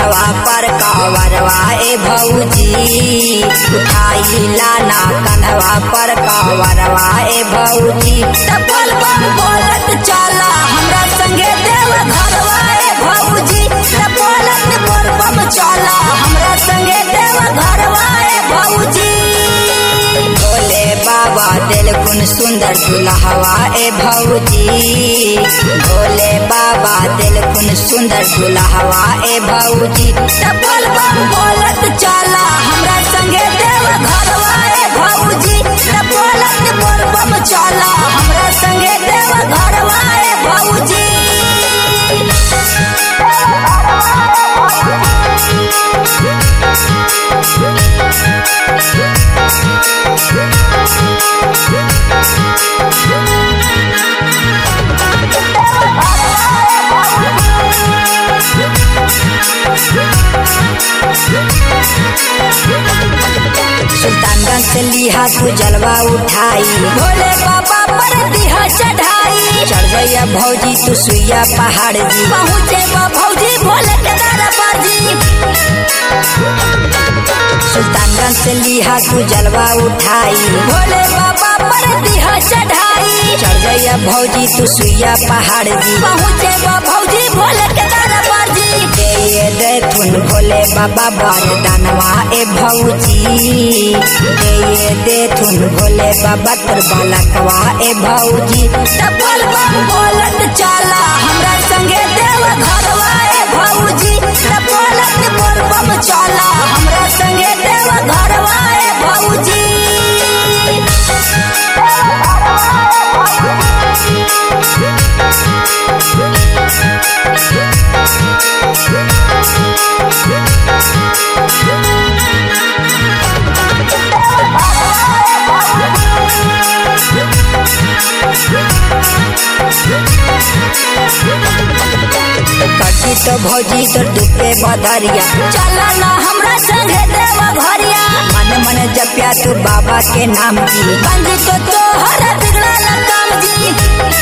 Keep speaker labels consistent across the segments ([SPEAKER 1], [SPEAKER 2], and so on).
[SPEAKER 1] कन्हवा पर कावरवा ए भौजी उठाइला ना कन्हवा पर कावरवा ए भौजी बोल बम बोलत चला हमरा संगे देव घरवा ए भौजी बोलत बोल बम चला हमरा संगे देव घरवा ए भौजी भोले बाबा दिलकुन सुंदर दुल्हवा ए भौजी भोले बाबा दिलकुन सुंदर दुल्हवा ए भौजी बोल बम बोलत चला हमरा संगे देव घरवा ए भौजी बोलत बोल बम चला हमरा संगे देव घरवा ए भौजी सुल्तानगंज से लिहा तू जलवा उठाई भोले बाबा पर दिहा चढ़ाई चढ़ गया भौजी तू सुइया पहाड़ जी पहुँचे भौजी भोले के दरबार जी सुल्तानगंज से लिहा तू जलवा उठाई भोले बाबा पर दिहा चढ़ाई चढ़ गया भौजी तू सुइया पहाड़ जी पहुँचे भौजी भोले के दरबार जी दे थुन भोले बाबा वरदानवा ए भौजी दे थुन भोले बाबा तर बालकवा ए भौजी बोल बम बोलत चला हमरा संगे देव घरवा ए भौजी बोलत बोल बम चला हमरा संगे देव घरवा ए भौजी कटी तो भौजी तो दुपे बधरिया चला ना हमरा संगे देव घरिया मन मन जपिया तू बाबा के नाम जी बंजी तो तोहर बिगड़ल काम जी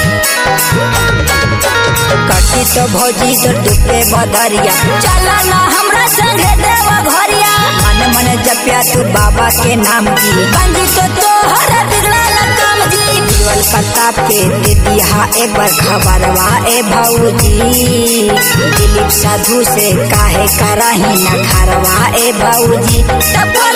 [SPEAKER 1] कटी तो भौजी तो दुपे बधरिया चला ना हमरा संगे देव घरिया मन मन जपिया तू बाबा के नाम जी बंजी तो तोहर बिगड़ल काम जी दिवल प्रताप के दे दिहा एक बार खबरवा ए भौजी दिलीप साधु से काहे कराही न घरवा ए भौजी